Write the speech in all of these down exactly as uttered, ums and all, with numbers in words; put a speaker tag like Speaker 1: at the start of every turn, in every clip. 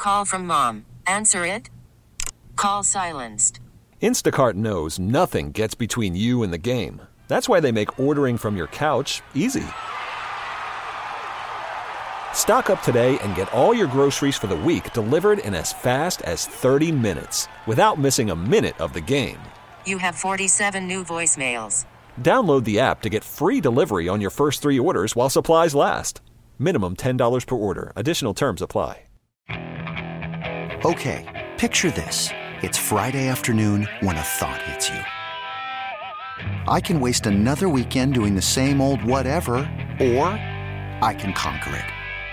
Speaker 1: call from mom. Answer it. Call silenced.
Speaker 2: Instacart knows nothing gets between you and the game. That's why they make ordering from your couch easy. Stock up today and get all your groceries for the week delivered in as fast as thirty minutes without missing a minute of the game.
Speaker 1: You have forty-seven new voicemails.
Speaker 2: Download the app to get free delivery on your first three orders while supplies last. Minimum ten dollars per order. Additional terms apply.
Speaker 3: Okay, picture this. It's Friday afternoon when a thought hits you. I can waste another weekend doing the same old whatever, or I can conquer it.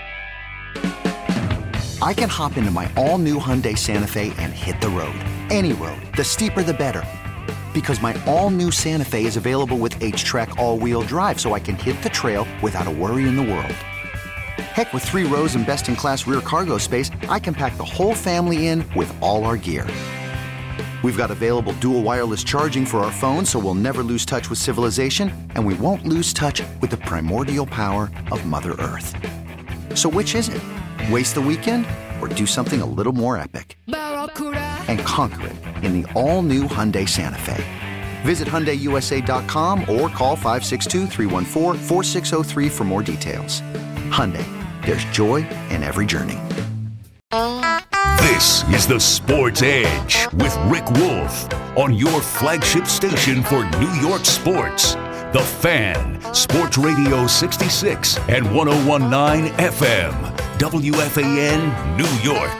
Speaker 3: I can hop into my all-new Hyundai Santa Fe and hit the road. Any road. The steeper the better. Because my all-new Santa Fe is available with H-Track all-wheel drive, so I can hit the trail without a worry in the world. Heck, with three rows and best-in-class rear cargo space, I can pack the whole family in with all our gear. We've got available dual wireless charging for our phones, so we'll never lose touch with civilization, and we won't lose touch with the primordial power of Mother Earth. So which is it? Waste the weekend or do something a little more epic? And conquer it in the all-new Hyundai Santa Fe. Visit Hyundai U S A dot com or call five six two, three one four, four six zero three for more details. Hyundai, there's joy in every journey.
Speaker 4: This is the Sports Edge with Rick Wolf on your flagship station for New York sports. The Fan, Sports Radio sixty-six and one oh one point nine F M, W F A N, New York.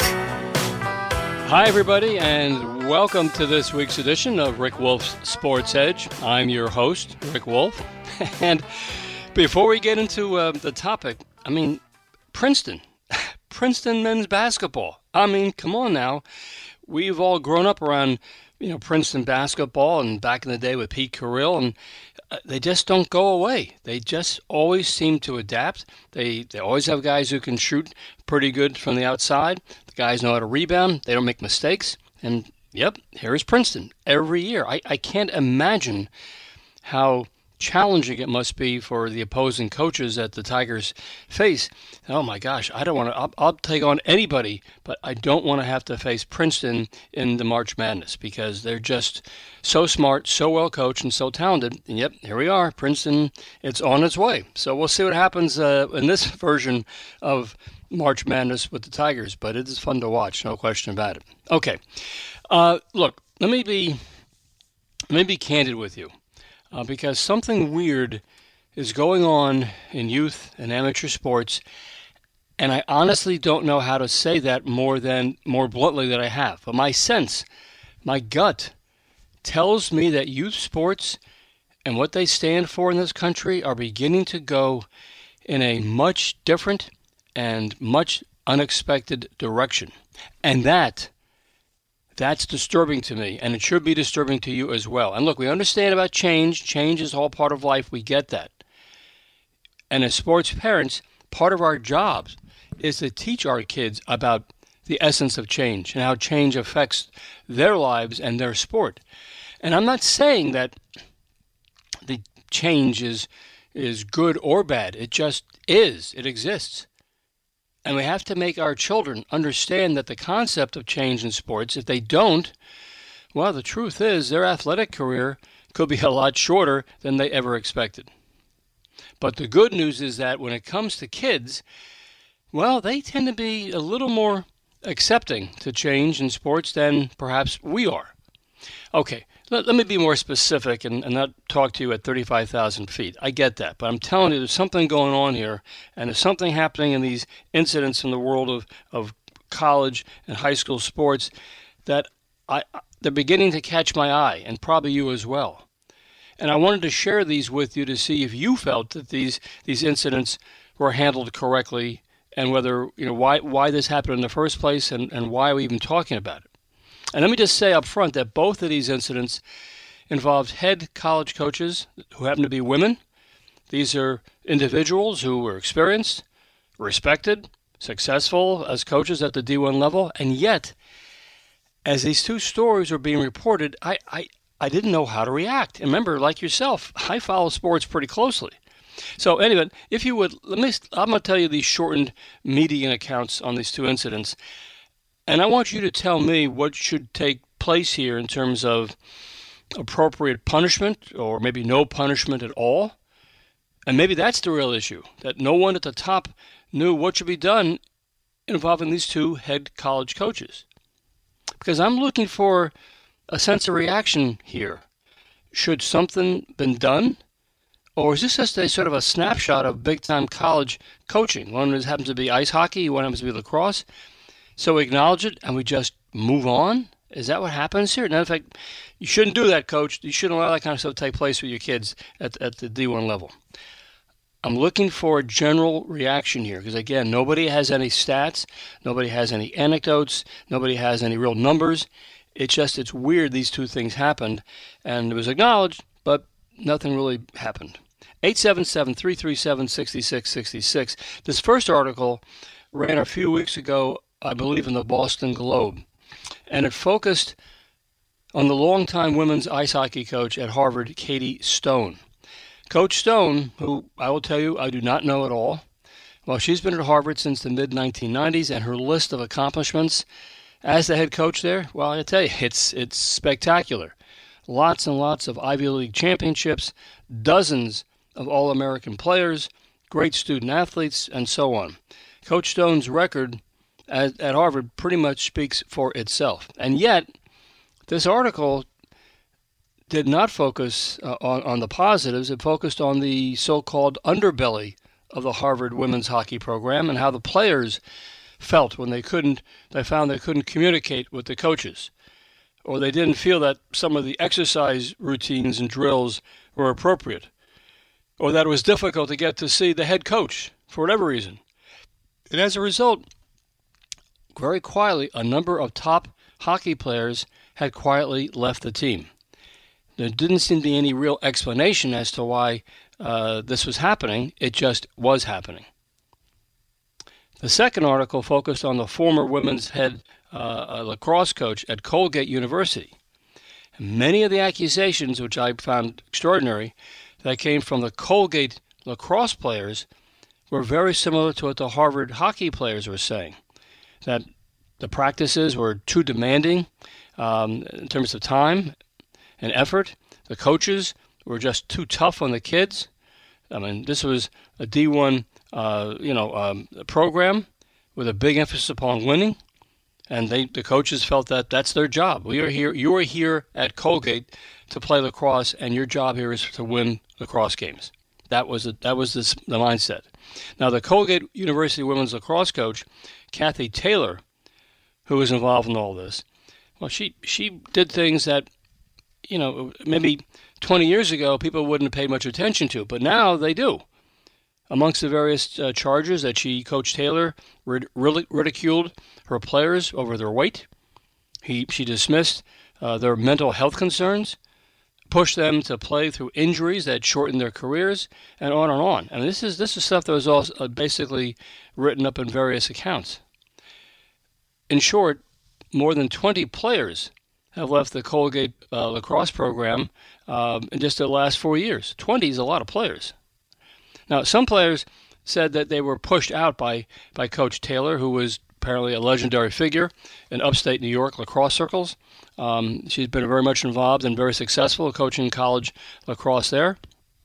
Speaker 5: Hi, everybody, and welcome to this week's edition of Rick Wolf's Sports Edge. I'm your host, Rick Wolf. And before we get into uh, the topic, I mean, Princeton, Princeton men's basketball. I mean, come on now. We've all grown up around, you know, Princeton basketball and back in the day with Pete Carril, and uh, they just don't go away. They just always seem to adapt. They they always have guys who can shoot pretty good from the outside. The guys know how to rebound. They don't make mistakes. And, yep, here is Princeton every year. I, I can't imagine how challenging it must be for the opposing coaches that the Tigers face. Oh my gosh, I don't want to, I'll, I'll take on anybody, but I don't want to have to face Princeton in the March Madness because they're just so smart, so well coached, and so talented. And yep, here we are, Princeton, it's on its way. So we'll see what happens uh, in this version of March Madness with the Tigers, but it is fun to watch, no question about it. Okay, uh, look, let me be, let me be candid with you. Uh, because something weird is going on in youth and amateur sports, and I honestly don't know how to say that more than more bluntly than I have. But my sense, my gut, tells me that youth sports and what they stand for in this country are beginning to go in a much different and much unexpected direction, and that. That's disturbing to me, and it should be disturbing to you as well. And look, we understand about change. Change is all part of life. We get that. And as sports parents, part of our jobs is to teach our kids about the essence of change and how change affects their lives and their sport. And I'm not saying that the change is, is good or bad. It just is. It exists. And we have to make our children understand that the concept of change in sports, if they don't, well, the truth is their athletic career could be a lot shorter than they ever expected. But the good news is that when it comes to kids, well, they tend to be a little more accepting to change in sports than perhaps we are. Okay, let, let me be more specific and, and not talk to you at thirty-five thousand feet. I get that, but I'm telling you there's something going on here, and there's something happening in these incidents in the world of, of college and high school sports that I, they're beginning to catch my eye, and probably you as well. And I wanted to share these with you to see if you felt that these these incidents were handled correctly, and whether, you know, why why this happened in the first place, and, and why are we even talking about it. And let me just say up front that both of these incidents involved head college coaches who happen to be women. These are individuals who were experienced, respected, successful as coaches at the D one level, and yet, as these two stories were being reported, I, I, I didn't know how to react. And remember, like yourself, I follow sports pretty closely. So anyway, if you would, let me, I'm going to tell you these shortened media accounts on these two incidents. And I want you to tell me what should take place here in terms of appropriate punishment, or maybe no punishment at all. And maybe that's the real issue, that no one at the top knew what should be done involving these two head college coaches. Because I'm looking for a sense of reaction here. Should something been done? Or is this just a sort of a snapshot of big-time college coaching? One happens to be ice hockey, one happens to be lacrosse. So we acknowledge it and we just move on? Is that what happens here? Now, in fact, you shouldn't do that, Coach. You shouldn't allow that kind of stuff to take place with your kids at, at the D one level. I'm looking for a general reaction here because, again, nobody has any stats. Nobody has any anecdotes. Nobody has any real numbers. It's just, it's weird these two things happened, and it was acknowledged, but nothing really happened. eight seven seven, three three seven, six six six six. This first article ran a few weeks ago, I believe, in the Boston Globe, and it focused on the longtime women's ice hockey coach at Harvard, Katie Stone. Coach Stone, who I will tell you I do not know at all, well, she's been at Harvard since the mid nineteen nineties, and her list of accomplishments as the head coach there, well, I tell you, it's it's spectacular. Lots and lots of Ivy League championships, dozens of All-American players, great student athletes, and so on. Coach Stone's record at, at Harvard pretty much speaks for itself. And yet, this article did not focus uh, on, on the positives. It focused on the so-called underbelly of the Harvard women's hockey program and how the players felt when they couldn't, they found they couldn't communicate with the coaches, or they didn't feel that some of the exercise routines and drills were appropriate, or that it was difficult to get to see the head coach for whatever reason. And as a result, very quietly, a number of top hockey players had quietly left the team. There didn't seem to be any real explanation as to why uh, this was happening. It just was happening. The second article focused on the former women's head uh, lacrosse coach at Colgate University. Many of the accusations, which I found extraordinary, that came from the Colgate lacrosse players were very similar to what the Harvard hockey players were saying, that the practices were too demanding um, in terms of time and effort. The coaches were just too tough on the kids. I mean, this was a D one uh, you know, um, program with a big emphasis upon winning, and they, the coaches felt that that's their job. We are here. You are here at Colgate to play lacrosse, and your job here is to win lacrosse games. That was a, that was the, the mindset. Now, the Colgate University women's lacrosse coach, Kathy Taylor, who was involved in all this, well, she she did things that, you know, maybe twenty years ago people wouldn't have paid much attention to, but now they do. Amongst the various uh, charges that she, Coach Taylor, rid- ridiculed her players over their weight. He, she dismissed uh, their mental health concerns, pushed them to play through injuries that shortened their careers, and on and on. And this is this is stuff that was all uh, basically written up in various accounts. In short, more than twenty players have left the Colgate uh, lacrosse program um, in just the last four years. twenty is a lot of players. Now, some players said that they were pushed out by, by Coach Taylor, who was apparently a legendary figure in upstate New York lacrosse circles. Um, she's been very much involved and very successful coaching college lacrosse there.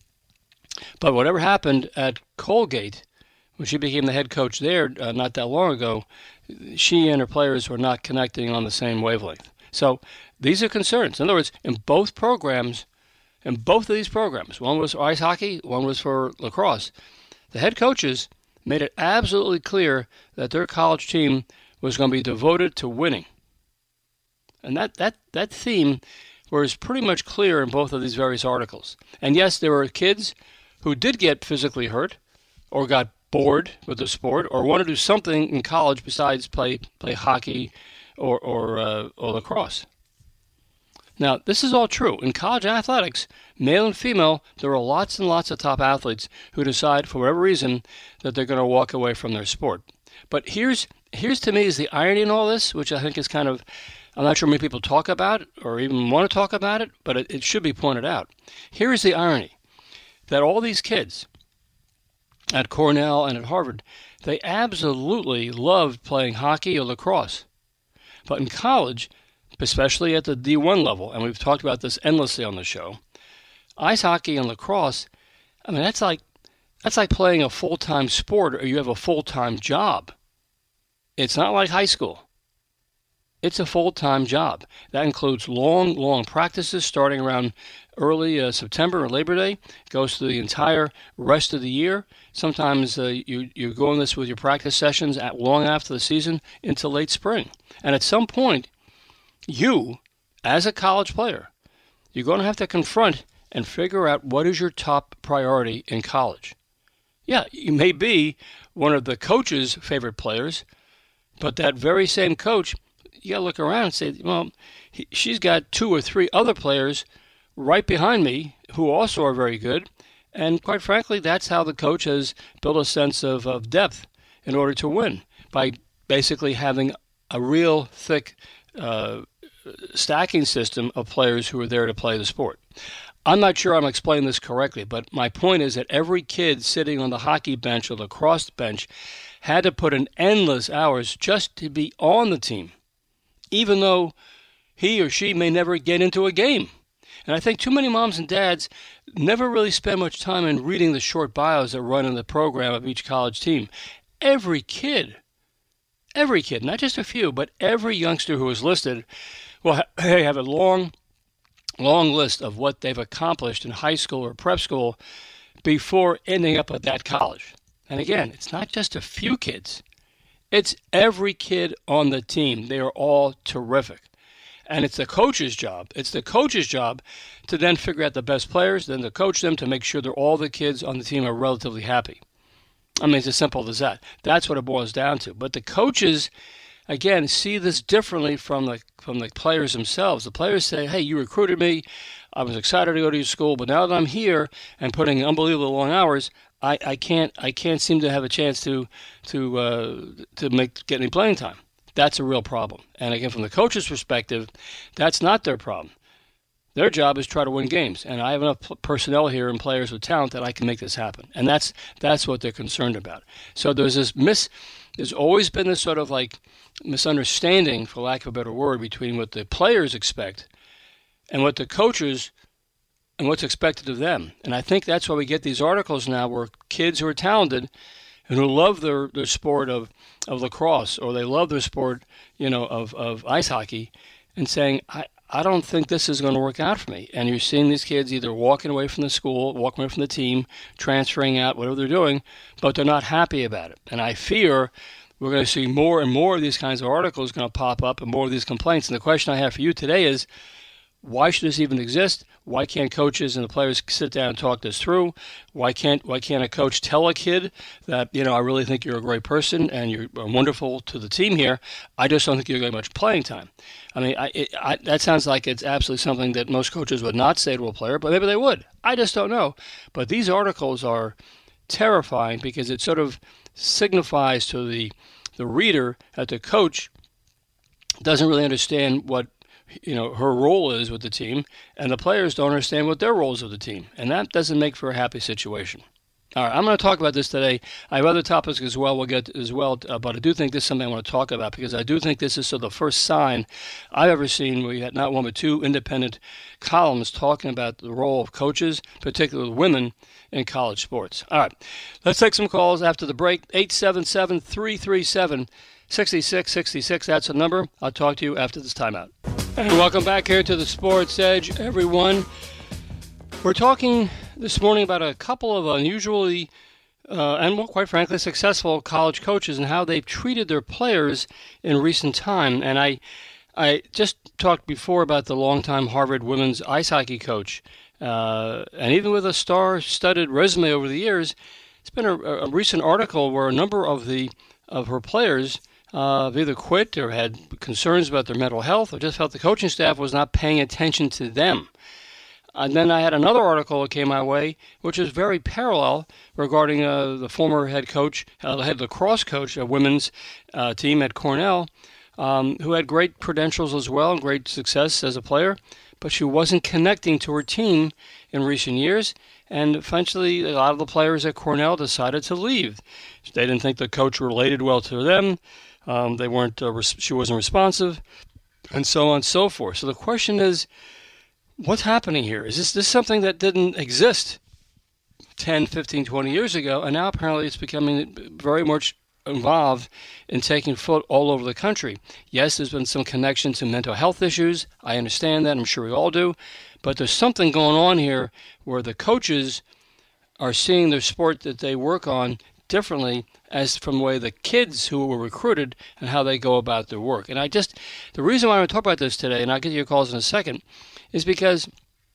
Speaker 5: But whatever happened at Colgate, when she became the head coach there uh, not that long ago, she and her players were not connecting on the same wavelength. So these are concerns. In other words, in both programs, in both of these programs, one was for ice hockey, one was for lacrosse, the head coaches made it absolutely clear that their college team was going to be devoted to winning. And that, that, that theme was pretty much clear in both of these various articles. And yes, there were kids who did get physically hurt or got bored with the sport or wanted to do something in college besides play play hockey or, or, uh, or lacrosse. Now, this is all true. In college athletics, male and female, there are lots and lots of top athletes who decide, for whatever reason, that they're going to walk away from their sport. But here's, here's to me, is the irony in all this, which I think is kind of, I'm not sure many people talk about it or even want to talk about it, but it, it should be pointed out. Here is the irony, that all these kids at Cornell and at Harvard, they absolutely loved playing hockey or lacrosse. But in college, especially at the D one level, and we've talked about this endlessly on the show, ice hockey and lacrosse, I mean, that's like that's like playing a full-time sport or you have a full-time job. It's not like high school. It's a full-time job. That includes long, long practices starting around early uh, September or Labor Day. It goes through the entire rest of the year. Sometimes uh, you, you're going this with your practice sessions at long after the season into late spring. And at some point, you, as a college player, you're going to have to confront and figure out what is your top priority in college. Yeah, you may be one of the coach's favorite players, but that very same coach, you got to look around and say, well, he, she's got two or three other players right behind me who also are very good. And quite frankly, that's how the coach has built a sense of, of depth in order to win, by basically having a real thick uh, stacking system of players who are there to play the sport. I'm not sure I'm explaining this correctly, but my point is that every kid sitting on the hockey bench or the lacrosse bench had to put in endless hours just to be on the team, even though he or she may never get into a game. And I think too many moms and dads never really spend much time in reading the short bios that run in the program of each college team. Every kid, every kid, not just a few, but every youngster who is listed will ha- have a long, long list of what they've accomplished in high school or prep school before ending up at that college. And again, it's not just a few kids. It's every kid on the team. They are all terrific. And it's the coach's job. It's the coach's job to then figure out the best players, then to coach them to make sure that all the kids on the team are relatively happy. I mean, it's as simple as that. That's what it boils down to. But the coaches, again, see this differently from the from the players themselves. The players say, hey, you recruited me. I was excited to go to your school, but now that I'm here and putting unbelievable long hours, I, I can't I can't seem to have a chance to to uh, to make get any playing time. That's a real problem. And again, from the coach's perspective, that's not their problem. Their job is to try to win games. And I have enough personnel here and players with talent that I can make this happen. And that's that's what they're concerned about. So there's this mis there's always been this sort of like misunderstanding, for lack of a better word, between what the players expect and what the coaches and what's expected of them. And I think that's why we get these articles now where kids who are talented and who love their, their sport of, of lacrosse, or they love their sport, you know, of, of ice hockey, and saying, I, I don't think this is going to work out for me. And you're seeing these kids either walking away from the school, walking away from the team, transferring out, whatever they're doing, but they're not happy about it. And I fear we're going to see more and more of these kinds of articles going to pop up and more of these complaints. And the question I have for you today is, why should this even exist? Why can't coaches and the players sit down and talk this through? Why can't why can't a coach tell a kid that, you know, I really think you're a great person and you're wonderful to the team here. I just don't think you're getting much playing time. I mean, I, it, I, that sounds like it's absolutely something that most coaches would not say to a player, but maybe they would. I just don't know. But these articles are terrifying because it sort of signifies to the the reader that the coach doesn't really understand what, you know, her role is with the team, and the players don't understand what their roles of the team, and that doesn't make for a happy situation. All right, I'm going to talk about this today. I have other topics as well we'll get as well, uh, but I do think this is something I want to talk about because I do think this is sort of the first sign I've ever seen where you had not one but two independent columns talking about the role of coaches, particularly women, in college sports. All right, let's take some calls after the break. eight seven seven, three three seven, six six six six, that's the number. I'll talk to you after this timeout. And welcome back here to the Sports Edge, everyone. We're talking this morning about a couple of unusually uh, and, well, quite frankly, successful college coaches and how they've treated their players in recent time. And I, I just talked before about the longtime Harvard women's ice hockey coach, uh, and even with a star-studded resume over the years, it's been a, a recent article where a number of the of her players Uh, have either quit or had concerns about their mental health or just felt the coaching staff was not paying attention to them. And then I had another article that came my way, which is very parallel regarding uh, the former head coach, uh, the head lacrosse coach, a women's uh, team at Cornell, um, who had great credentials as well and great success as a player, but she wasn't connecting to her team in recent years. And eventually, a lot of the players at Cornell decided to leave. They didn't think the coach related well to them. Um, they weren't. Uh, res- she wasn't responsive, and so on and so forth. So the question is, what's happening here? Is this this something that didn't exist ten, fifteen, twenty years ago, and now apparently it's becoming very much involved in taking foot all over the country? Yes, there's been some connection to mental health issues. I understand that. I'm sure we all do. But there's something going on here where the coaches are seeing their sport that they work on differently as from the way the kids who were recruited and how they go about their work. And I just, the reason why I want to talk about this today, and I'll get to your calls in a second, is because,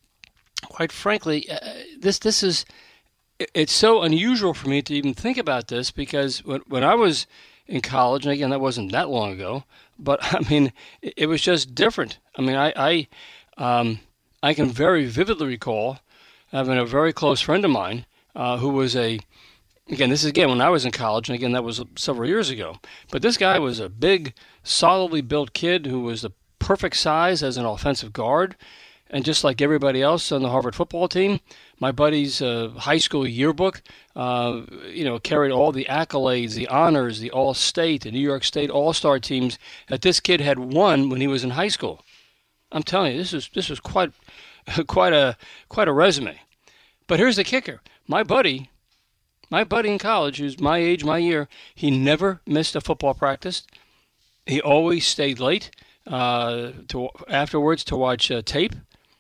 Speaker 5: quite frankly, uh, this this is, it's so unusual for me to even think about this, because when, when I was in college, and again, that wasn't that long ago, but I mean, it, it was just different. I mean, I, I, um, I can very vividly recall having a very close friend of mine uh, who was a, again, this is again when I was in college, and again, that was several years ago, but this guy was a big, solidly built kid who was the perfect size as an offensive guard. And just like everybody else on the Harvard football team, my buddy's uh, high school yearbook, uh, you know, carried all the accolades, the honors, the All-State, the New York State All-Star teams that this kid had won when he was in high school. I'm telling you, this is this was quite quite a quite a resume. But here's the kicker: my buddy, my buddy in college, who's my age, my year, he never missed a football practice. He always stayed late uh, to afterwards to watch uh, tape.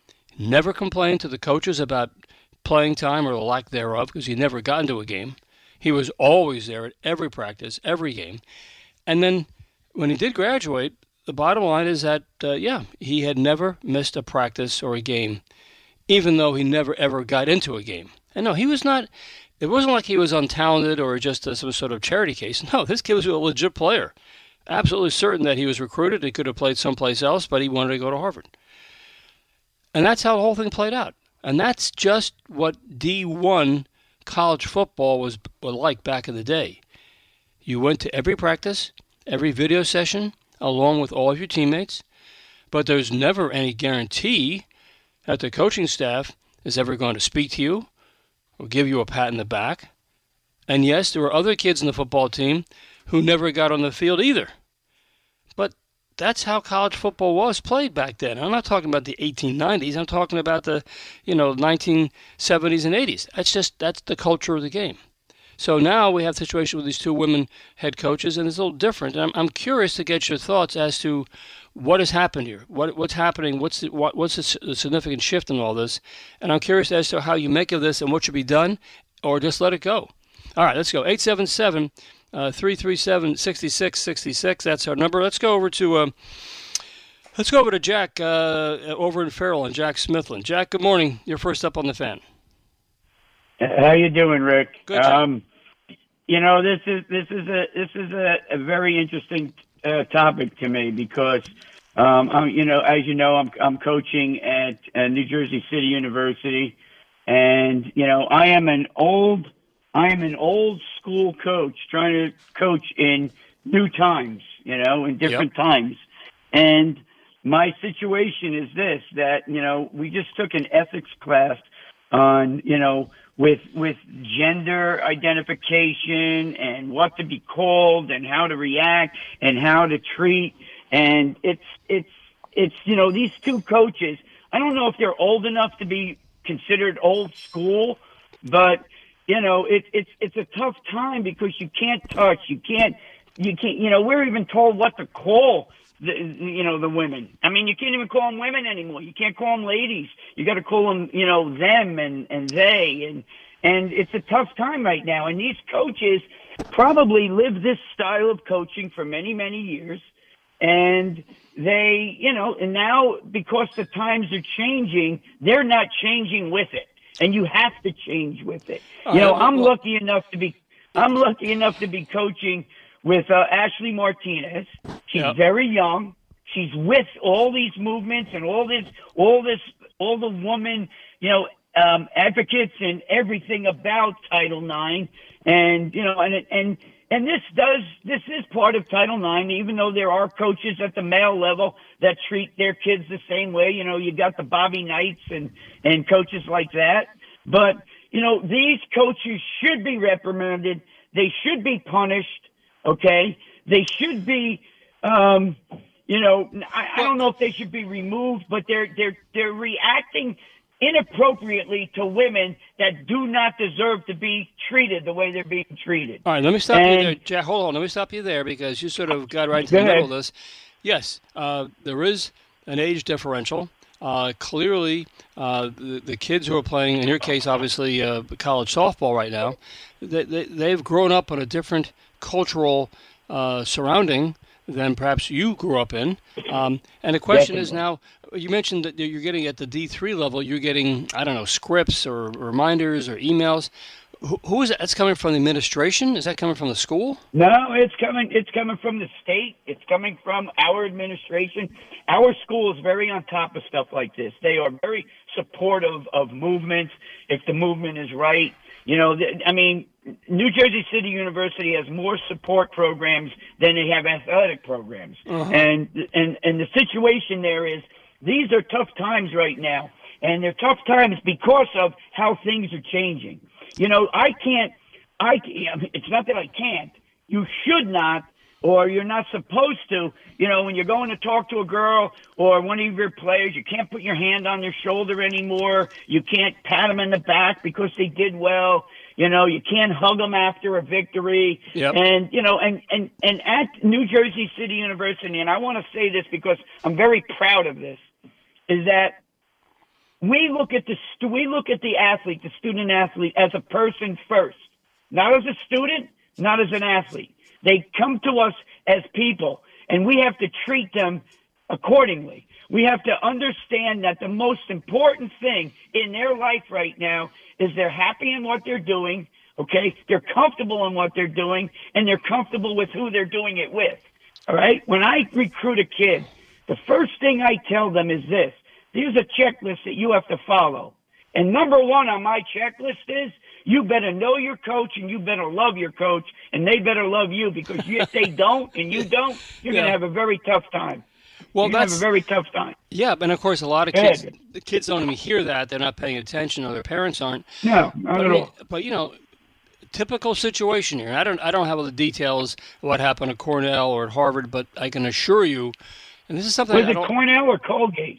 Speaker 5: Never complained to the coaches about playing time or the lack thereof, because he never got into a game. He was always there at every practice, every game. And then when he did graduate, the bottom line is that, uh, yeah, he had never missed a practice or a game, even though he never ever got into a game. And no, he was not, it wasn't like he was untalented or just a, some sort of charity case. No, this kid was a legit player. Absolutely certain that he was recruited. He could have played someplace else, but he wanted to go to Harvard. And that's how the whole thing played out. And that's just what D one college football was like back in the day. You went to every practice, every video session, along with all of your teammates, but there's never any guarantee that the coaching staff is ever going to speak to you or give you a pat in the back. And yes, there were other kids in the football team who never got on the field either. But that's how college football was played back then. I'm not talking about the eighteen nineties. I'm talking about the, you know, nineteen seventies and eighties. That's just, that's the culture of the game. So now we have a situation with these two women head coaches, and it's a little different. And I'm, I'm curious to get your thoughts as to what has happened here. What what's happening? What's the, what, what's the, the significant shift in all this? And I'm curious as to how you make of this and what should be done, or just let it go. All right, let's go. eight seven seven, three three seven, six six six six. That's our number. Let's go over to um, let's go over to Jack uh, over in Farrell and Jack Smithland. Jack, good morning. You're first up on the Fan.
Speaker 6: How you doing, Rick?
Speaker 5: Good. Jack.
Speaker 6: Um, you know, this is this is a this is a, a very interesting uh, topic to me because, um, I'm, you know, as you know, I'm I'm coaching at uh, New Jersey City University, and you know, I am an old I am an old school coach trying to coach in new times, you know, in different
Speaker 5: Yep.
Speaker 6: times, and my situation is this: that you know, we just took an ethics class on, you know, with with gender identification and what to be called and how to react and how to treat. And it's it's it's you know, these two coaches, I don't know if they're old enough to be considered old school, but you know, it, it's it's a tough time because you can't touch, you can't you can't you know, we're even told what to call the, you know, the women. I mean, you can't even call them women anymore. You can't call them ladies. You got to call them, you know, them and, and they. And, and it's a tough time right now. And these coaches probably lived this style of coaching for many, many years. And they, you know, and now because the times are changing, they're not changing with it. And you have to change with it. You know, I'm lucky enough to be, I'm lucky enough to be coaching with uh, Ashley Martinez. She's
Speaker 5: Yep.
Speaker 6: very young. She's with all these movements and all this, all this, all the woman, you know, um, advocates and everything about Title nine. And, you know, and, and, and this does, this is part of Title nine, even though there are coaches at the male level that treat their kids the same way. You know, you got the Bobby Knights and, and coaches like that. But, you know, these coaches should be reprimanded. They should be punished. Okay, they should be, um, you know, I, I don't know if they should be removed, but they're they're they're reacting inappropriately to women that do not deserve to be treated the way they're being treated.
Speaker 5: All right, let me stop
Speaker 6: and,
Speaker 5: you there, Jack. Hold on, let me stop you there because you sort of got right into
Speaker 6: Go
Speaker 5: the middle
Speaker 6: ahead.
Speaker 5: of this. Yes, uh, there is an age differential. Uh, clearly, uh, the, the kids who are playing, in your case, obviously, uh, college softball right now, they, they, they've grown up in a different cultural uh, surrounding than perhaps you grew up in. Um, and the question is now, you mentioned that you're getting at the D three level, you're getting, I don't know, scripts or reminders or emails. Who, who is that? That's coming from the administration? Is that coming from the school?
Speaker 6: No, it's coming. It's coming from the state. It's coming from our administration. Our school is very on top of stuff like this. They are very supportive of movements if the movement is right. You know, I mean, New Jersey City University has more support programs than they have athletic programs, uh-huh. and and and the situation there is these are tough times right now, and they're tough times because of how things are changing. You know, I can't, I, it's not that I can't. You should not, or you're not supposed to, you know, when you're going to talk to a girl or one of your players, you can't put your hand on their shoulder anymore. You can't pat them in the back because they did well. You know, you can't hug them after a victory.
Speaker 5: Yep.
Speaker 6: And, you know, and, and, and at New Jersey City University, and I want to say this because I'm very proud of this, is that We look at the stu- we look at the athlete, the student athlete, as a person first, not as a student, not as an athlete. They come to us as people, and we have to treat them accordingly. We have to understand that the most important thing in their life right now is they're happy in what they're doing, okay? They're comfortable in what they're doing, and they're comfortable with who they're doing it with, all right? When I recruit a kid, the first thing I tell them is this. Here's a checklist that you have to follow. And number one on my checklist is you better know your coach and you better love your coach and they better love you because if they don't and you don't, you're yeah. going to have a very tough time.
Speaker 5: Well,
Speaker 6: you're
Speaker 5: that's
Speaker 6: have a very tough time.
Speaker 5: Yeah, and of course a lot of kids, the kids don't even hear that. They're not paying attention or their parents aren't.
Speaker 6: No, not
Speaker 5: but,
Speaker 6: at all.
Speaker 5: But, you know, typical situation here. I don't, I don't have all the details of what happened at Cornell or at Harvard, but I can assure you, and this is something
Speaker 6: Was
Speaker 5: I
Speaker 6: it
Speaker 5: don't,
Speaker 6: Cornell or Colgate?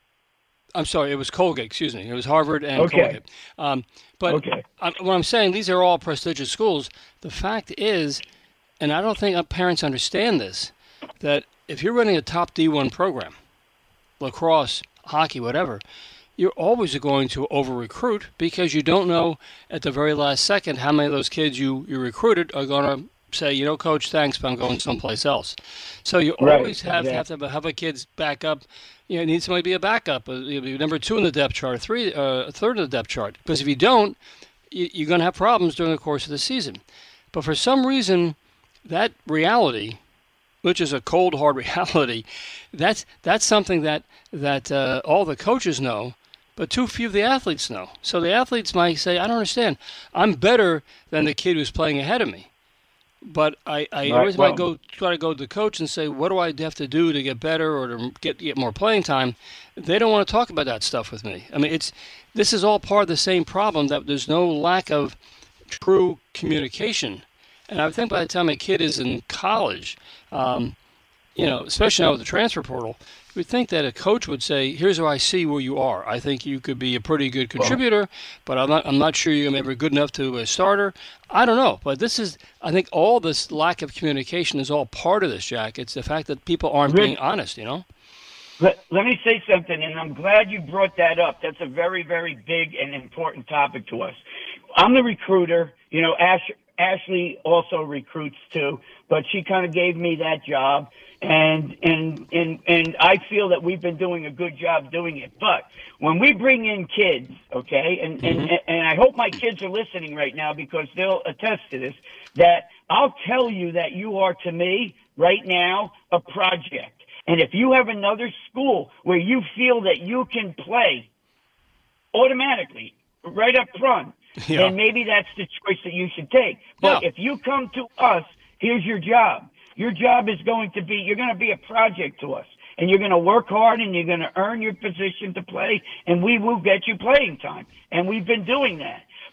Speaker 5: I'm sorry, it was Colgate, excuse me. It was Harvard and
Speaker 6: okay.
Speaker 5: Colgate. Um, but
Speaker 6: okay.
Speaker 5: I, what I'm saying, these are all prestigious schools. The fact is, and I don't think parents understand this, that if you're running a top D one program, lacrosse, hockey, whatever, you're always going to over-recruit because you don't know at the very last second how many of those kids you, you recruited are going to say, you know, coach, thanks, but I'm going someplace else. So you
Speaker 6: right.
Speaker 5: always have,
Speaker 6: yeah.
Speaker 5: have to have a kid's back up. You know, need somebody to be a backup, uh, number two in the depth chart, three, uh, third in the depth chart. Because if you don't, you, you're going to have problems during the course of the season. But for some reason, that reality, which is a cold, hard reality, that's that's something that that uh, all the coaches know, but too few of the athletes know. So the athletes might say, I don't understand. I'm better than the kid who's playing ahead of me. But I, I right. always well, might go try to go to the coach and say, what do I have to do to get better or to get get more playing time? They don't want to talk about that stuff with me. I mean, it's this is all part of the same problem that there's no lack of true communication. And I think by the time a kid is in college, um, you know, especially now with the transfer portal, you would think that a coach would say, here's where I see where you are. I think you could be a pretty good contributor, but I'm not I'm not sure you're ever good enough to be a starter. I don't know. But this is, I think all this lack of communication is all part of this, Jack. It's the fact that people aren't
Speaker 6: Rick,
Speaker 5: being honest, you know?
Speaker 6: Let, let me say something, and I'm glad you brought that up. That's a very, very big and important topic to us. I'm the recruiter. You know, Ash, Ashley also recruits too, but she kind of gave me that job. And, and, and, and I feel that we've been doing a good job doing it. But when we bring in kids, okay, and, mm-hmm. and, and I hope my kids are listening right now because they'll attest to this, that I'll tell you that you are to me right now a project. And if you have another school where you feel that you can play automatically right up front, yeah. then maybe that's the choice that you should take. But yeah. if you come to us, here's your job. Your job is going to be, you're going to be a project to us. And you're going to work hard and you're going to earn your position to play. And we will get you playing time. And we've been doing that.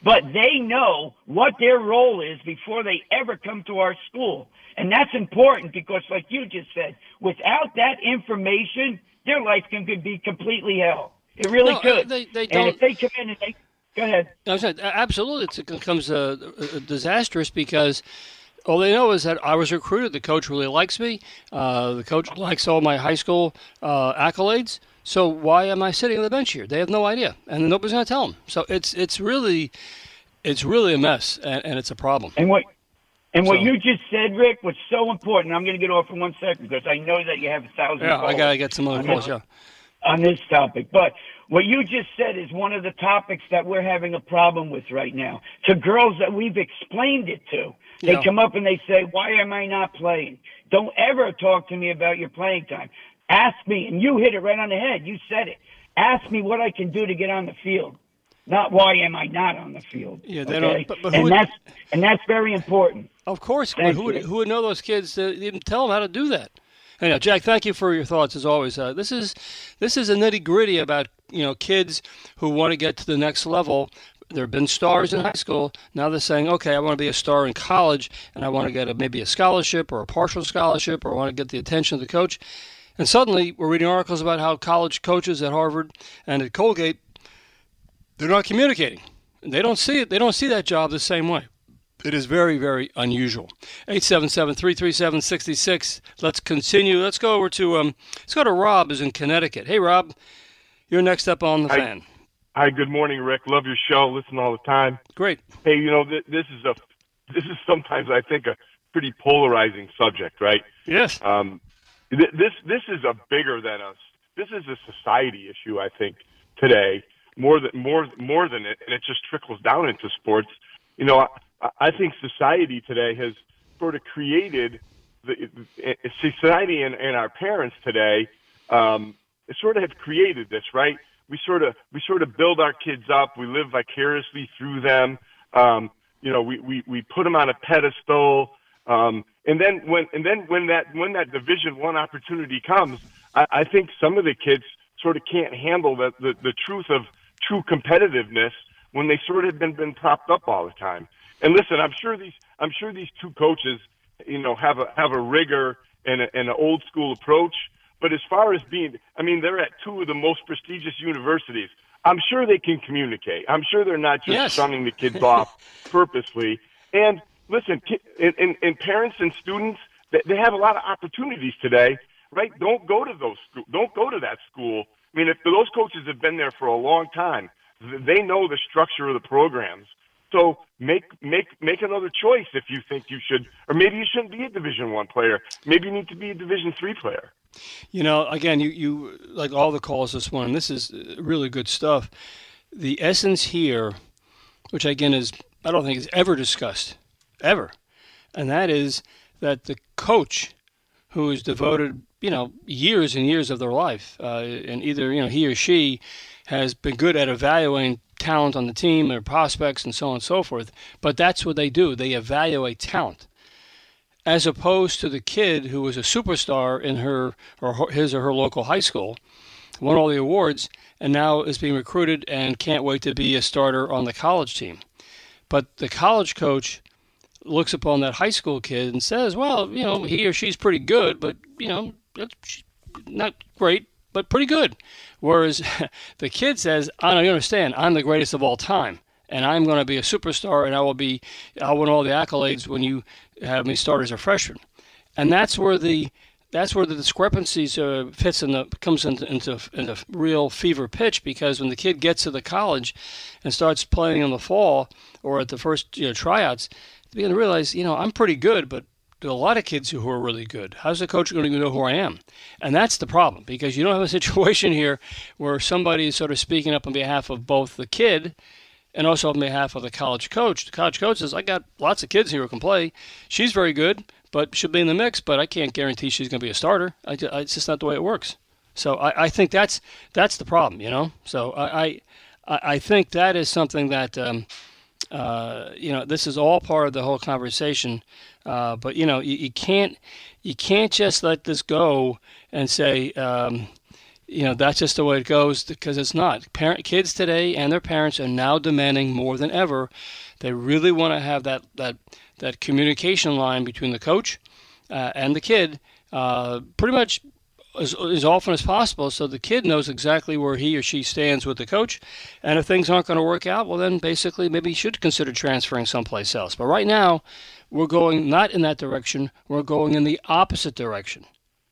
Speaker 6: but they know what their role is before they ever come to our school. And that's important because, like you just said, without that information, their life can could be completely hell. It really
Speaker 5: no,
Speaker 6: could.
Speaker 5: They, they
Speaker 6: and
Speaker 5: don't...
Speaker 6: if they come in and they go ahead.
Speaker 5: I said, absolutely, it's, it becomes uh, disastrous because all they know is that I was recruited. The coach really likes me. Uh, the coach likes all my high school uh, accolades. So why am I sitting on the bench here? They have no idea, and nobody's going to tell them. So it's it's really it's really a mess, and, and it's a problem.
Speaker 6: And what and what
Speaker 5: So-
Speaker 6: you just said, Rick, was so important. I'm going to get off for one second because I know that you have a thousand.
Speaker 5: Yeah, I
Speaker 6: calls
Speaker 5: got to get some other
Speaker 6: on
Speaker 5: calls.
Speaker 6: this-
Speaker 5: Yeah.
Speaker 6: on this topic. But what you just said is one of the topics that we're having a problem with right now. To girls that we've explained it to, they
Speaker 5: Yeah.
Speaker 6: come up and they say, why am I not playing? Don't ever talk to me about your playing time. Ask me, and you hit it right on the head. You said it. Ask me what I can do to get on the field, not why am I not on the field.
Speaker 5: Yeah, they
Speaker 6: okay?
Speaker 5: don't- but- but who
Speaker 6: and
Speaker 5: would-
Speaker 6: that's and that's very important.
Speaker 5: Of course, but
Speaker 6: Thank
Speaker 5: who would,
Speaker 6: you.
Speaker 5: who would know those kids to even tell them how to do that? Anyhow, Jack, thank you for your thoughts as always. Uh, this is this is a nitty gritty about you know kids who want to get to the next level. There have been stars in high school. Now they're saying, okay, I want to be a star in college, and I want to get a, maybe a scholarship or a partial scholarship, or I want to get the attention of the coach. And suddenly, we're reading articles about how college coaches at Harvard and at Colgate, they're not communicating. They don't see it. They don't see that job the same way. It is very, very unusual. eight seven seven, three three seven, six six. Let's continue. Let's go over to um. Let's go to Rob, who's in Connecticut. Hey, Rob, you're next up on the
Speaker 7: Hi.
Speaker 5: fan.
Speaker 7: Hi, good morning, Rick. Love your show. Listen all the time.
Speaker 5: Great.
Speaker 7: Hey, you know, th- this is a this is sometimes I think a pretty polarizing subject, right?
Speaker 5: Yes.
Speaker 7: Um, th- this this is a bigger than us. This is a society issue, I think, today more than more more than it, and it just trickles down into sports. You know, I, I think society today has sort of created the society and, and our parents today um, sort of have created this, right? We sort of we sort of build our kids up. We live vicariously through them. Um, you know, we, we, we put them on a pedestal. Um, and then when and then when that when that Division One opportunity comes, I, I think some of the kids sort of can't handle the, the, the truth of true competitiveness when they sort of have been, been propped up all the time. And listen, I'm sure these I'm sure these two coaches, you know, have a have a rigor and, a, and an old school approach. But as far as being, I mean, they're at two of the most prestigious universities. I'm sure they can communicate. I'm sure they're not just
Speaker 5: Yes.
Speaker 7: shunning the kids off purposely. And listen, ki- and, and, and parents and students, they, they have a lot of opportunities today, right? Don't go to those schools. Don't go to that school. I mean, if those coaches have been there for a long time, th- they know the structure of the programs. So make make make another choice if you think you should, or maybe you shouldn't be a Division One player. Maybe you need to be a Division Three player.
Speaker 5: You know, again, you, you like all the calls this morning. This is really good stuff. The essence here, which again is, I don't think is ever discussed, ever, and that is that the coach who is devoted, you know, years and years of their life, uh, and either, you know, he or she has been good at evaluating talent on the team, their prospects, and so on and so forth. But that's what they do. They evaluate talent, as opposed to the kid who was a superstar in her or his or her local high school, won all the awards, and now is being recruited and can't wait to be a starter on the college team. But the college coach looks upon that high school kid and says, well, you know, he or she's pretty good, but, you know, not great, but pretty good. Whereas the kid says, I don't understand, I'm the greatest of all time, and I'm going to be a superstar, and I will be, I'll win all the accolades when you have me start as a freshman. And that's where the that's where the discrepancies uh, fits in the comes into, into into real fever pitch, because when the kid gets to the college and starts playing in the fall or at the first you know, tryouts, they begin to realize, you know, I'm pretty good, but there are a lot of kids who are really good. How's the coach going to know who I am? And that's the problem, because you don't have a situation here where somebody is sort of speaking up on behalf of both the kid and also on behalf of the college coach. The college coach says, I got lots of kids here who can play. She's very good, but she'll be in the mix, but I can't guarantee she's going to be a starter. I, I, it's just not the way it works. So I, I think that's that's the problem, you know. So I I, I think that is something that, um, uh, you know, this is all part of the whole conversation. Uh, but, you know, you, you can't you can't just let this go and say, um, you know, that's just the way it goes, because it's not. Parent, kids today and their parents are now demanding more than ever. They really want to have that, that, that communication line between the coach uh, and the kid uh, pretty much as, as often as possible, so the kid knows exactly where he or she stands with the coach. And if things aren't going to work out, well, then basically maybe you should consider transferring someplace else. But right now, we're going not in that direction. We're going in the opposite direction.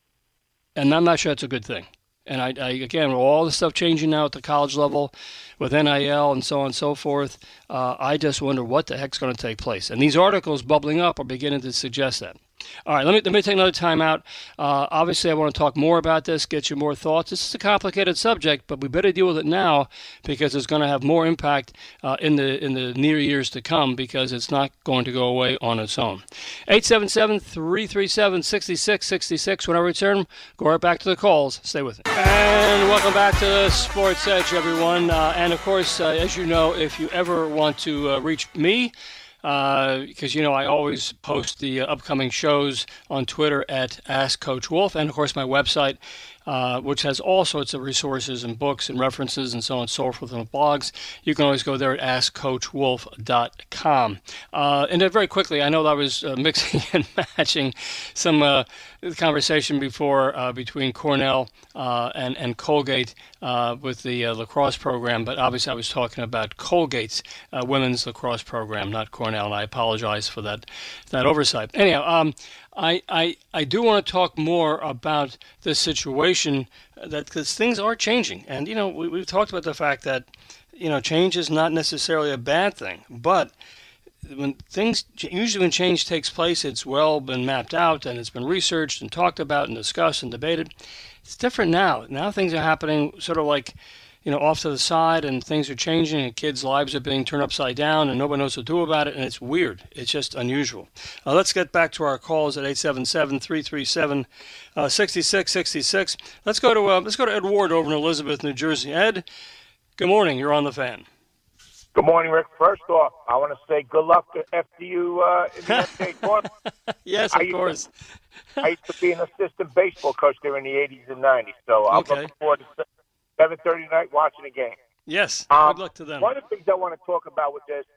Speaker 5: And I'm not sure that's a good thing. And I, I again, with all the stuff changing now at the college level, with N I L and so on and so forth, uh, I just wonder what the heck's going to take place. And these articles bubbling up are beginning to suggest that. All right, let me let me take another time out. Uh, obviously, I want to talk more about this, get you more thoughts. This is a complicated subject, but we better deal with it now because it's going to have more impact uh, in the in the near years to come, because it's not going to go away on its own. eight seven seven, three three seven, six six six six. When I return, go right back to the calls. Stay with me. And welcome back to the Sports Edge, everyone. Uh, and, of course, uh, as you know, if you ever want to uh, reach me, because, uh, you know, I always post the uh, upcoming shows on Twitter at Ask Coach Wolf, and, of course, my website, uh, which has all sorts of resources and books and references and so on and so forth, and blogs. You can always go there at ask coach wolf dot com. Uh, and then very quickly, I know that I was uh, mixing and matching some uh, conversation before uh, between Cornell uh, and, and Colgate uh, with the uh, lacrosse program, but obviously I was talking about Colgate's uh, women's lacrosse program, not Cornell, and I apologize for that that oversight. Anyhow, um, I, I I do want to talk more about this situation, that because things are changing, and you know we, we've talked about the fact that you know change is not necessarily a bad thing, but when things usually when change takes place, it's well been mapped out and it's been researched and talked about and discussed and debated. It's different now. Now things are happening sort of like, you know, off to the side, and things are changing, and kids' lives are being turned upside down, and nobody knows what to do about it, and it's weird. It's just unusual. Uh, let's get back to our calls at eight seven seven, three three seven, six six six six. Let's go to uh, let's go to Ed Ward over in Elizabeth, New Jersey. Ed, good morning. You're on the Fan.
Speaker 8: Good morning, Rick. First off, I want to say good luck to F D U uh, in the N C A A tournament.
Speaker 5: Yes, of I course.
Speaker 8: To, I used to be an assistant baseball coach there in the eighties and nineties, so I'm
Speaker 5: okay.
Speaker 8: looking forward to seven thirty tonight watching the game.
Speaker 5: Yes,
Speaker 8: um,
Speaker 5: good luck to them.
Speaker 8: One of the things I want to talk about with this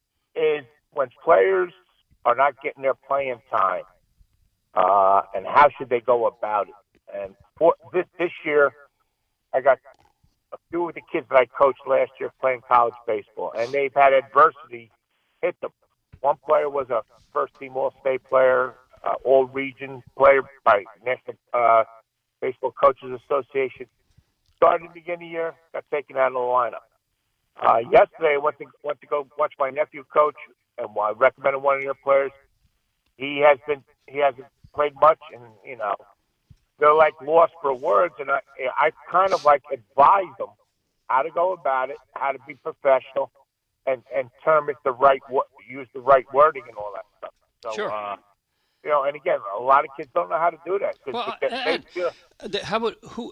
Speaker 8: is when players are not getting their playing time, uh, and how should they go about it. And for this this year, I got a few of the kids that I coached last year playing college baseball, and they've had adversity hit them. One player was a first-team All-State player, uh, All-Region player by National uh, Baseball Coaches Association. Started at the beginning of the year, got taken out of the lineup. Uh, yesterday, I went to, went to go watch my nephew coach, and I recommended one of your players. He has been he hasn't played much, and you know. They're like lost for words, and I, I kind of like advise them how to go about it, how to be professional, and, and term it the right, use the right wording and all that stuff. So,
Speaker 5: sure.
Speaker 8: Uh, you know, and again, a lot of kids don't know how to do that.
Speaker 5: Well,
Speaker 8: they,
Speaker 5: Ed,
Speaker 8: they feel,
Speaker 5: how about who?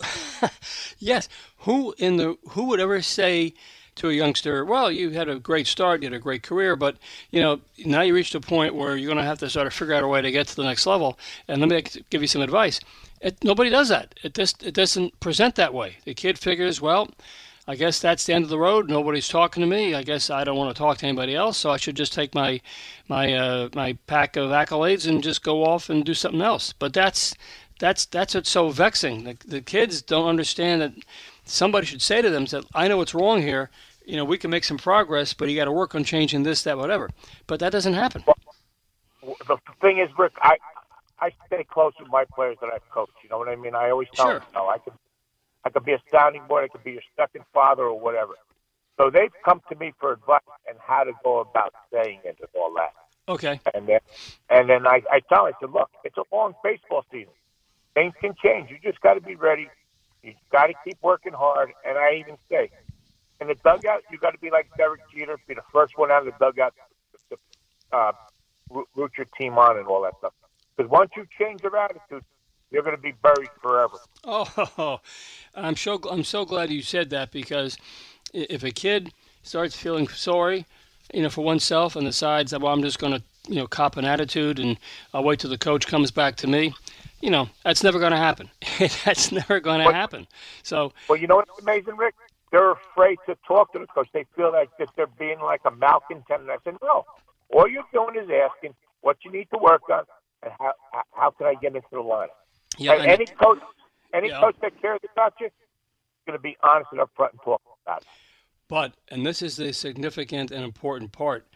Speaker 5: Yes, who in the who would ever say to a youngster, well, you had a great start, you had a great career, but, you know, now you reached a point where you're going to have to sort of figure out a way to get to the next level. And let me give you some advice. It, nobody does that. It just it doesn't present that way. The kid figures, well, I guess that's the end of the road. Nobody's talking to me. I guess I don't want to talk to anybody else, so I should just take my my uh, my pack of accolades and just go off and do something else. But that's that's that's what's so vexing. The, the kids don't understand that somebody should say to them, that I know what's wrong here. You know, we can make some progress, but you got to work on changing this, that, whatever. But that doesn't happen.
Speaker 8: Well, the thing is, Rick, I I stay close with my players that I've coached. You know what I mean? I always tell
Speaker 5: sure.
Speaker 8: them, you know, I could I could be a sounding board, I could be your second father or whatever. So they've come to me for advice and how to go about saying it and all that.
Speaker 5: Okay.
Speaker 8: And then, and then I, I tell them, I said, look, it's a long baseball season. Things can change. You just got to be ready. You got to keep working hard. And I even say, in the dugout, you got to be like Derek Jeter, be the first one out of the dugout to uh, root your team on and all that stuff. Because once you change your attitude, you're going to be buried forever.
Speaker 5: Oh, I'm so I'm so glad you said that, because if a kid starts feeling sorry, you know, for oneself and decides that, well, I'm just going to, you know, cop an attitude and I'll wait till the coach comes back to me, you know, that's never going to happen. That's never going to happen. So,
Speaker 8: well, you know what's amazing, Rick? They're afraid to talk to the coach. They feel like that they're being like a malcontent. And I said, no. All you're doing is asking what you need to work on and how how can I get into the lineup.
Speaker 5: Yeah,
Speaker 8: and any coach, any
Speaker 5: yeah.
Speaker 8: coach that cares about you is going to be honest and upfront and talk about it.
Speaker 5: But, and this is the significant and important part,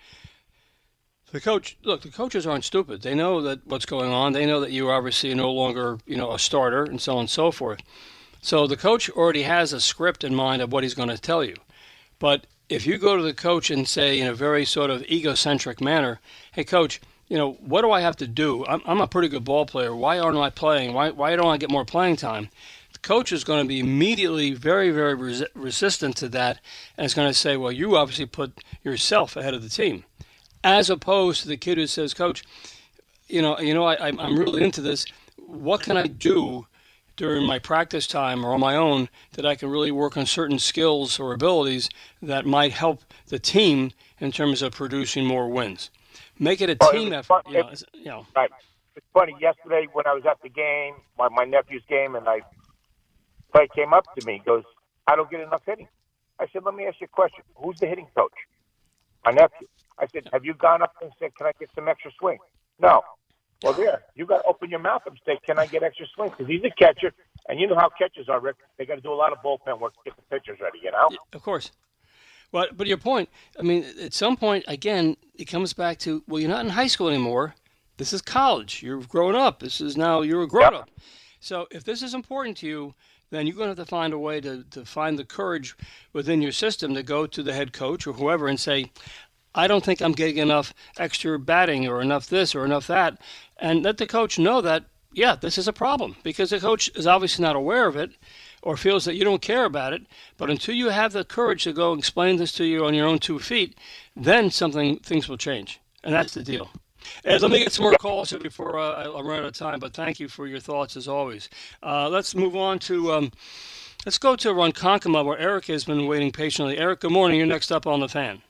Speaker 5: the coach, look, the coaches aren't stupid. They know that what's going on. They know that you obviously are no longer, you know, a starter and so on and so forth. So the coach already has a script in mind of what he's going to tell you. But if you go to the coach and say in a very sort of egocentric manner, hey, coach, you know, what do I have to do? I'm, I'm a pretty good ball player. Why aren't I playing? Why, why don't I get more playing time? The coach is going to be immediately very, very res- resistant to that, and is going to say, well, you obviously put yourself ahead of the team, as opposed to the kid who says, coach, you know, you know, I, I'm really into this. What can I do during my practice time or on my own that I can really work on certain skills or abilities that might help the team in terms of producing more wins? Make it a
Speaker 8: well,
Speaker 5: team
Speaker 8: it
Speaker 5: effort.
Speaker 8: Fun,
Speaker 5: you, know,
Speaker 8: it,
Speaker 5: you know.
Speaker 8: Right. It's funny. Yesterday when I was at the game, my, my nephew's game, and I play came up to me, he goes, I don't get enough hitting. I said, let me ask you a question. Who's the hitting coach? My nephew. I said, have you gone up and said, can I get some extra swing? No. Well, there. You got to open your mouth and say, can I get extra swing? Because he's a catcher, and you know how catchers are, Rick. They got to do a lot of bullpen work to get the pitchers ready, you know?
Speaker 5: Yeah, of course. But, but your point, I mean, at some point, again, it comes back to, well, you're not in high school anymore. This is college. You're grown up. This is now, you're a grown up. Yep. So if this is important to you, then you're going to have to find a way to, to find the courage within your system to go to the head coach or whoever and say, I don't think I'm getting enough extra batting or enough this or enough that. And let the coach know that, yeah, this is a problem, because the coach is obviously not aware of it or feels that you don't care about it. But until you have the courage to go and explain this to you on your own two feet, then something, things will change. And that's the deal. Ed, let me get some more calls here before uh, I run out of time, but thank you for your thoughts as always. Uh, let's move on to, um, let's go to Ronkonkoma, where Eric has been waiting patiently. Eric, good morning. You're next up on the Fan.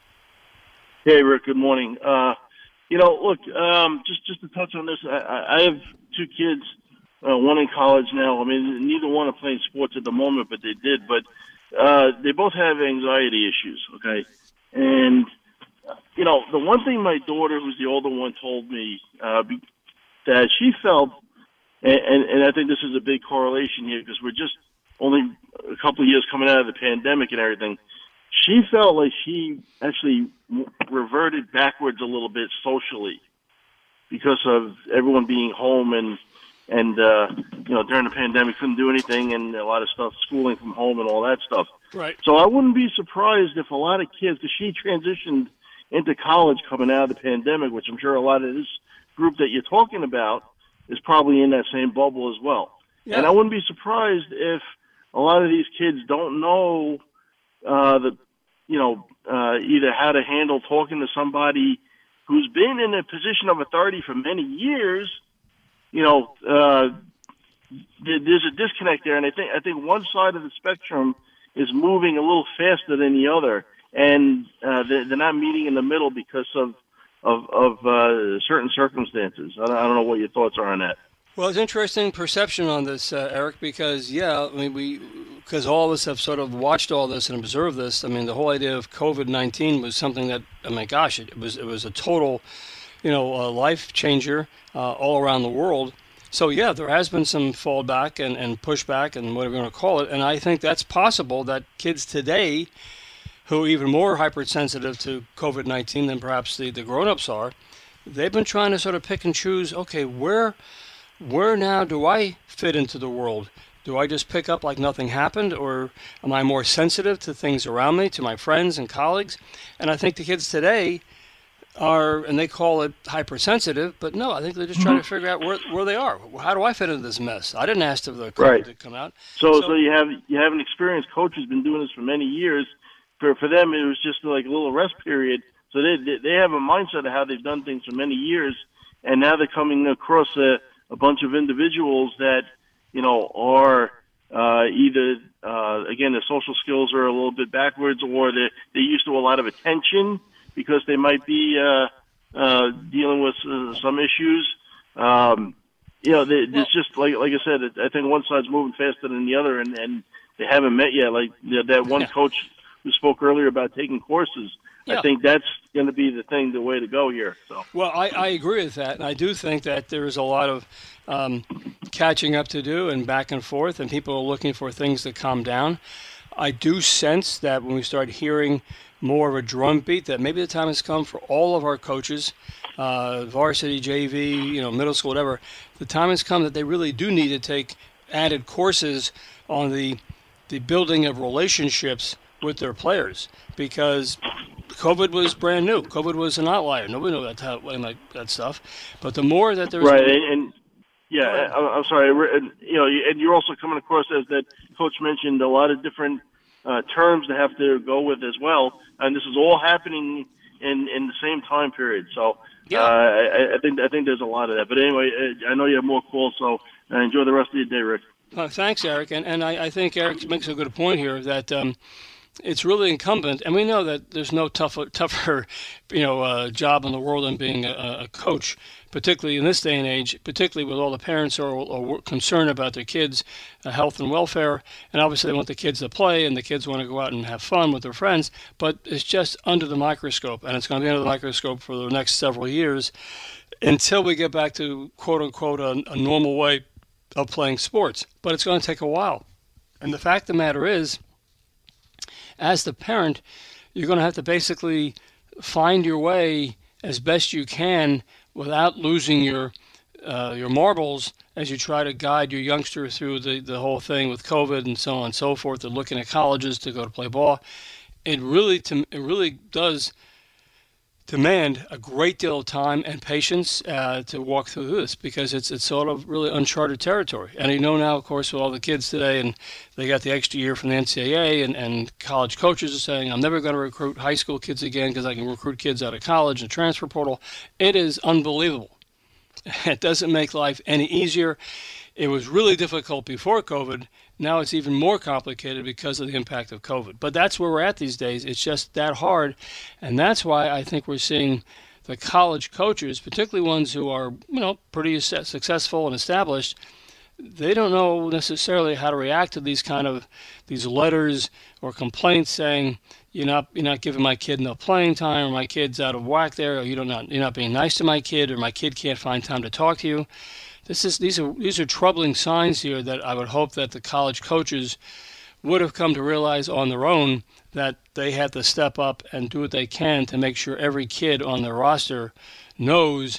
Speaker 9: Hey, Rick, good morning. Uh, you know, look, um, just, just to touch on this, I, I have two kids, uh, one in college now. I mean, neither one are playing sports at the moment, but they did. But uh, they both have anxiety issues, okay? And you know, the one thing my daughter, who's the older one, told me uh, be, that she felt, and, and, and I think this is a big correlation here because we're just only a couple of years coming out of the pandemic and everything, she felt like she actually reverted backwards a little bit socially because of everyone being home and, and uh, you know, during the pandemic couldn't do anything and a lot of stuff, schooling from home and all that stuff.
Speaker 5: Right.
Speaker 9: So I wouldn't be surprised if a lot of kids, because she transitioned into college coming out of the pandemic, which I'm sure a lot of this group that you're talking about is probably in that same bubble as well. Yeah. And I wouldn't be surprised if a lot of these kids don't know uh, the, you know, uh, either how to handle talking to somebody who's been in a position of authority for many years. You know, uh, there's a disconnect there, and I think I think one side of the spectrum is moving a little faster than the other. And uh, they're, they're not meeting in the middle because of of, of uh, certain circumstances. I don't, I don't know what your thoughts are on that.
Speaker 5: Well, it's interesting perception on this, uh, Eric, because, yeah, I mean, we, because all of us have sort of watched all this and observed this. I mean, the whole idea of COVID nineteen was something that, I mean, gosh, it was it was a total, you know, uh, life changer uh, all around the world. So, yeah, there has been some fallback and, and pushback and whatever you want to call it. And I think that's possible that kids today, who are even more hypersensitive to COVID nineteen than perhaps the, the grown-ups are, they've been trying to sort of pick and choose, okay, where where now do I fit into the world? Do I just pick up like nothing happened, or am I more sensitive to things around me, to my friends and colleagues? And I think the kids today are, and they call it hypersensitive, but no, I think they're just trying to figure out where where they are. How do I fit into this mess? I didn't ask for the COVID
Speaker 9: right.
Speaker 5: to come out.
Speaker 9: So, so, so you have you have an experienced coach who's been doing this for many years. For for them, it was just like a little rest period. So they they have a mindset of how they've done things for many years, and now they're coming across a, a bunch of individuals that, you know, are uh, either, uh, again, their social skills are a little bit backwards, or they're, they're used to a lot of attention because they might be uh, uh, dealing with uh, some issues. Um, you know, they, it's just like like I said. I think one side's moving faster than the other, and, and they haven't met yet. Like you know, that one
Speaker 5: Yeah.
Speaker 9: coach who spoke earlier about taking courses.
Speaker 5: Yeah.
Speaker 9: I think that's going to be the thing, the way to go here. So.
Speaker 5: Well, I, I agree with that, and I do think that there is a lot of um, catching up to do and back and forth, and people are looking for things to calm down. I do sense that when we start hearing more of a drumbeat, that maybe the time has come for all of our coaches, uh, varsity, J V, you know, middle school, whatever. The time has come that they really do need to take added courses on the the building of relationships with their players, because COVID was brand new. COVID was an outlier. Nobody knew that that, that stuff. But the more that there's
Speaker 9: right, and, and yeah, I, I'm sorry, and, you know, and you're also coming across as that coach mentioned a lot of different uh, terms to have to go with as well, and this is all happening in in the same time period. So
Speaker 5: Yeah.
Speaker 9: uh, I, I think I think there's a lot of that. But anyway, I know you have more calls, so uh, enjoy the rest of your day, Rick.
Speaker 5: Uh, thanks, Eric. And and I, I think Eric makes a good point here that um, it's really incumbent, and we know that there's no tougher, tougher you know, uh, job in the world than being a, a coach, particularly in this day and age, particularly with all the parents who are, are concerned about their kids' uh, health and welfare. And obviously they want the kids to play, and the kids want to go out and have fun with their friends, but it's just under the microscope, and it's going to be under the microscope for the next several years until we get back to, quote-unquote, a, a normal way of playing sports. But it's going to take a while. And the fact of the matter is, as the parent, you're going to have to basically find your way as best you can without losing your uh, your marbles as you try to guide your youngster through the, the whole thing with COVID and so on and so forth. They're looking at colleges to go to play ball. It really, to, it really does demand a great deal of time and patience uh, to walk through this, because it's it's sort of really uncharted territory. And you know now, of course, with all the kids today, and they got the extra year from the N C double A, and, and college coaches are saying, I'm never going to recruit high school kids again because I can recruit kids out of college and transfer portal. It is unbelievable. It doesn't make life any easier. It was really difficult before COVID. Now it's even more complicated because of the impact of COVID. But that's where we're at these days. It's just that hard. And that's why I think we're seeing the college coaches, particularly ones who are, you know, pretty successful and established, they don't know necessarily how to react to these kind of these letters or complaints saying, you're not you're not giving my kid enough playing time, or my kid's out of whack there, or you don't not you're not being nice to my kid, or my kid can't find time to talk to you. This is these are these are troubling signs here that I would hope that the college coaches would have come to realize on their own, that they had to step up and do what they can to make sure every kid on their roster knows,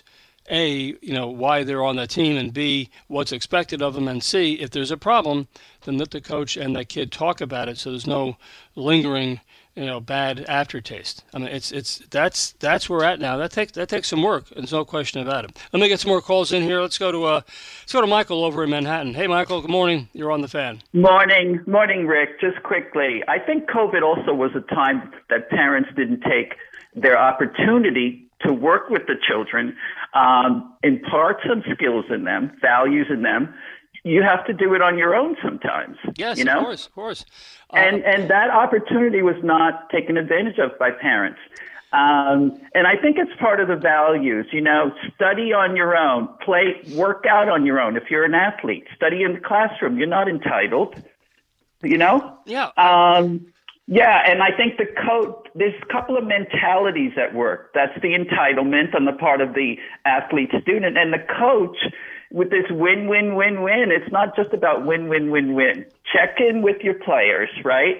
Speaker 5: A, you know, why they're on that team, and B, what's expected of them, and C, if there's a problem, then let the coach and that kid talk about it so there's no lingering, you know, bad aftertaste. I mean, it's it's that's that's where we're at now. That takes that takes some work. There's no question about it. Let me get some more calls in here. Let's go to uh, let's go to Michael over in Manhattan. Hey, Michael. Good morning. You're on the Fan.
Speaker 10: Morning, morning, Rick. Just quickly, I think COVID also was a time that parents didn't take their opportunity to work with the children, um, impart some skills in them, values in them. You have to do it on your own sometimes.
Speaker 5: Yes,
Speaker 10: you know?
Speaker 5: of course, of course. Uh,
Speaker 10: and and that opportunity was not taken advantage of by parents. Um, and I think it's part of the values. You know, study on your own, play, work out on your own. If you're an athlete, study in the classroom. You're not entitled. You know.
Speaker 5: Yeah.
Speaker 10: Um, yeah, and I think the coach. There's a couple of mentalities at work. That's the entitlement on the part of the athlete student, and the coach. With this win, win, win, win, it's not just about win, win, win, win. Check in with your players, right?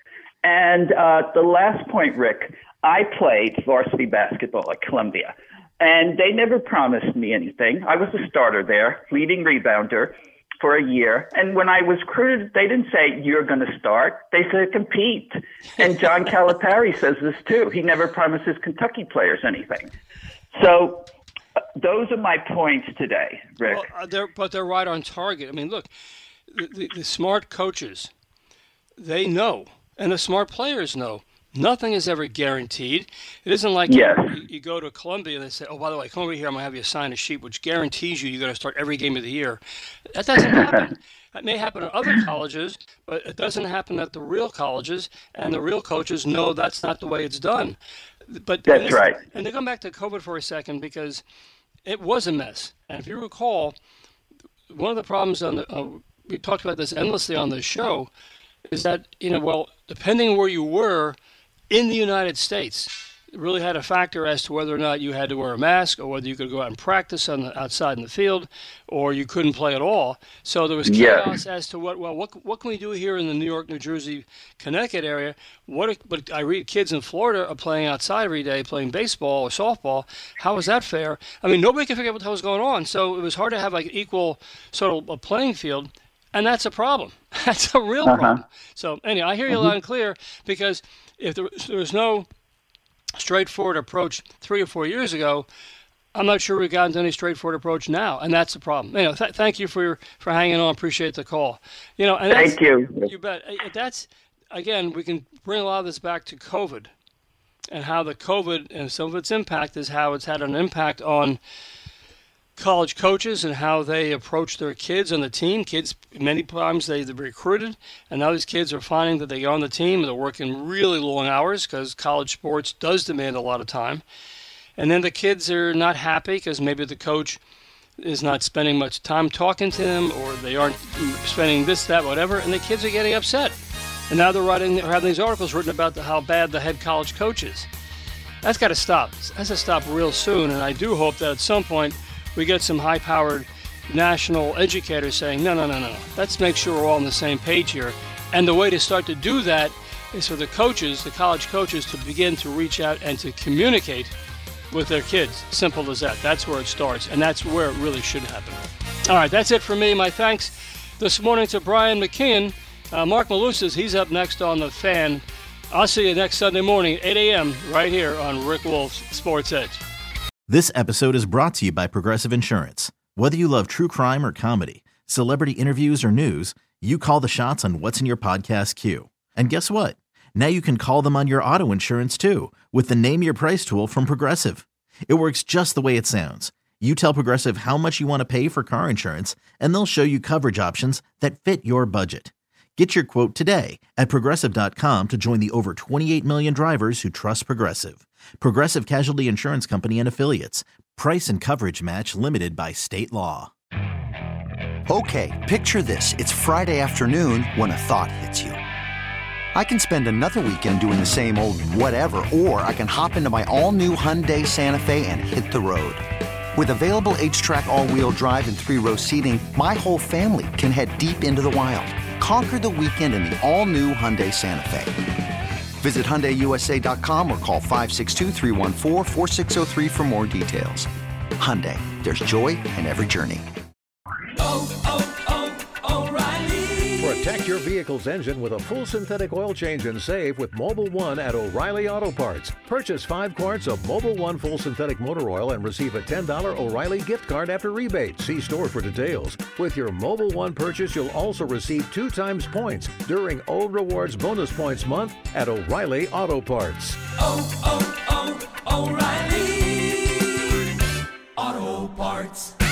Speaker 10: And uh, the last point, Rick, I played varsity basketball at Columbia, and they never promised me anything. I was a starter there, leading rebounder for a year. And when I was recruited, they didn't say, you're going to start. They said, compete. And John Calipari says this too. He never promises Kentucky players anything. So those are my points today, Rick.
Speaker 5: Well, uh, they're, but they're right on target. I mean, look, the, the, the smart coaches, they know, and the smart players know, nothing is ever guaranteed. It isn't like
Speaker 10: yes.
Speaker 5: you, you go to Columbia and they say, oh, by the way, come over here, I'm going to have you sign a sheet which guarantees you you're going to start every game of the year. That doesn't happen. That may happen at other colleges, but it doesn't happen at the real colleges, and the real coaches know that's not the way it's done. But
Speaker 10: That's
Speaker 5: and
Speaker 10: right.
Speaker 5: And to come back to COVID for a second, because it was a mess. And if you recall, one of the problems on the, uh, we talked about this endlessly on the show, is that, you know, well, depending where you were in the United States, it really had a factor as to whether or not you had to wear a mask or whether you could go out and practice on the, outside in the field, or you couldn't play at all. So there was chaos yeah. as to what, well, what what can we do here in the New York, New Jersey, Connecticut area? What? But I read kids in Florida are playing outside every day, playing baseball or softball. How is that fair? I mean, nobody could figure out what the hell was going on. So it was hard to have like equal sort of a playing field. And that's a problem. That's a real uh-huh. problem. So anyway, I hear you mm-hmm. loud and clear, because if there, there was no straightforward approach three or four years ago, I'm not sure we've gotten to any straightforward approach now, and that's the problem. You know, th- thank you for your, for hanging on. Appreciate the call. You know, and
Speaker 10: thank you.
Speaker 5: You bet. That's again, we can bring a lot of this back to COVID, and how the COVID and some of its impact is how it's had an impact on college coaches and how they approach their kids on the team. Kids, many times they, they're recruited, and now these kids are finding that they go on the team and they're working really long hours because college sports does demand a lot of time. And then the kids are not happy because maybe the coach is not spending much time talking to them, or they aren't spending this, that, whatever, and the kids are getting upset. And now they're writing, or having these articles written about the, how bad the head college coach is. That's got to stop. That has to stop real soon, and I do hope that at some point we get some high-powered national educators saying, no, no, no, no, let's make sure we're all on the same page here. And the way to start to do that is for the coaches, the college coaches, to begin to reach out and to communicate with their kids. Simple as that. That's where it starts, and that's where it really should happen. All right, that's it for me. My thanks this morning to Brian McKeon. Uh, Mark Malusis, he's up next on The Fan. I'll see you next Sunday morning, eight a.m., right here on Rick Wolf's Sports Edge.
Speaker 11: This episode is brought to you by Progressive Insurance. Whether you love true crime or comedy, celebrity interviews or news, you call the shots on what's in your podcast queue. And guess what? Now you can call them on your auto insurance too, with the Name Your Price tool from Progressive. It works just the way it sounds. You tell Progressive how much you want to pay for car insurance, and they'll show you coverage options that fit your budget. Get your quote today at Progressive dot com to join the over twenty-eight million drivers who trust Progressive. Progressive Casualty Insurance Company and Affiliates. Price and coverage match limited by state law.
Speaker 3: Okay, picture this. It's Friday afternoon when a thought hits you. I can spend another weekend doing the same old whatever, or I can hop into my all-new Hyundai Santa Fe and hit the road. With available H-Track all-wheel drive and three-row seating, my whole family can head deep into the wild. Conquer the weekend in the all-new Hyundai Santa Fe. Visit Hyundai U S A dot com or call five six two, three one four, four six zero three for more details. Hyundai, there's joy in every journey.
Speaker 12: Oh, oh, oh, O'Reilly.
Speaker 13: Protect your vehicle's engine with a full synthetic oil change and save with Mobil one at O'Reilly Auto Parts. Purchase five quarts of Mobil one full synthetic motor oil and receive a ten dollars O'Reilly gift card after rebate. See store for details. With your Mobil one purchase, you'll also receive two times points during O Rewards Bonus Points Month at O'Reilly Auto Parts.
Speaker 12: Oh, oh, oh, O'Reilly Auto Parts.